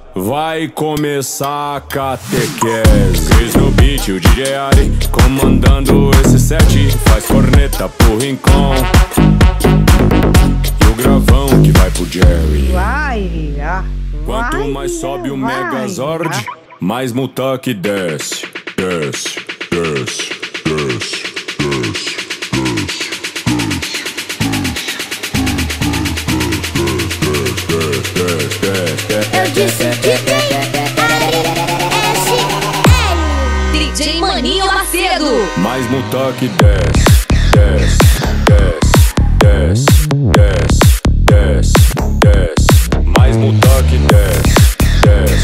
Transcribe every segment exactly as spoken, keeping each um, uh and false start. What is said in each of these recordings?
Vai começar a catequese. Cris no beat, o D J Ari comandando esse set. Faz corneta pro Rincon e o gravão que vai pro Jerry. Vai, ah, Quanto vai, mais sobe o vai, Megazord, ah. mais Mutak desce. Desce, desce, desce, desce, desce. Eu disse D J D J Maninho Macedo. Mais Mutak desce, desce, desce, desce, desce, desce, desce. Mais Mutak desce, desce,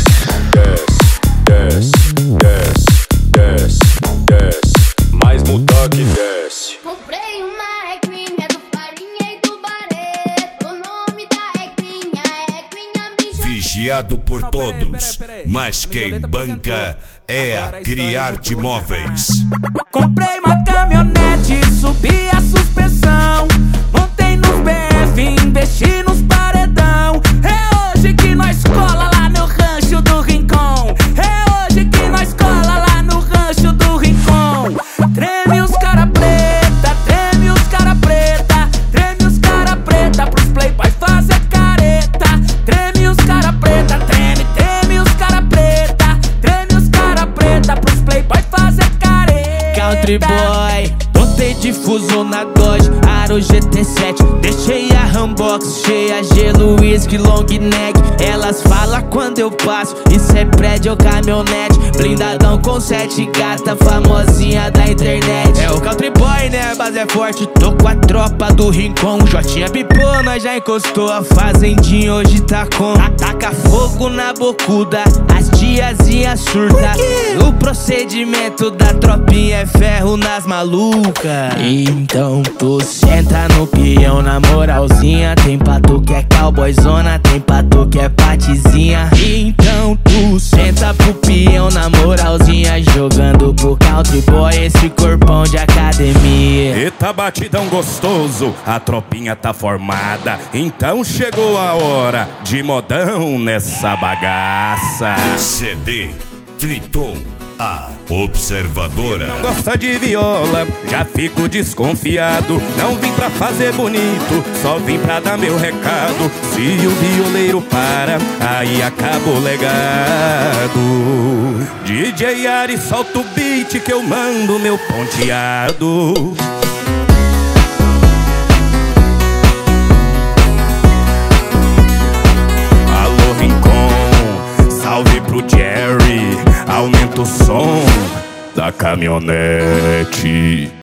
desce, desce, desce, desce, desce. Mais Mutak desce. Comprei uma equinha do farinha e do bareto. O nome da equinha é equinha bicha. Vigiado por todos, mas quem banca é a Criarte Móveis. Comprei uma caminhonete, subi a suspensão, montei nos B F, investi nos paredão. É hoje que nós cola lá no rancho do Rincon. É hoje que nós cola lá no rancho do Rincon. Treme os cara preta, treme os cara preta, treme os cara preta pros playboy fazer careta. Treme os cara preta, treme, treme os cara preta, treme os cara preta pros playboy fazer careta. Country boy, botei difuso na Dodge, Aro G T sete. Deixei a Rambox cheia, gelo, whisky, long neck. Elas falam quando eu passo, isso é prédio ou caminhonete. Blindadão com sete gata, famosinha da internet. É o Country boy, né, a base é forte. Tô com a tropa do Rincon, Jotinha pipou, nós já encostou. A fazendinha hoje tá com ataca fogo na bocuda, as tiazinhas surta. O procedimento da tropinha é ferro nas malucas. Então tu senta no peão na moralzinha. Tem pra tu que é cowboyzona, tem pra tu que é patizinha. Então tu senta pro peão na moralzinha, jogando pro country boy esse corpão de academia. Eita batidão gostoso, a tropinha tá formada. Então chegou a hora de modão nessa bagaça. C D Triton, a observadora. Não gosta de viola, já fico desconfiado. Não vim pra fazer bonito, só vim pra dar meu recado. Se o violeiro para, aí acaba o legado. D J Ari, solta o beat que eu mando meu ponteado. Alô Rincon, salve pro Jerry. Aumenta o som da caminhonete.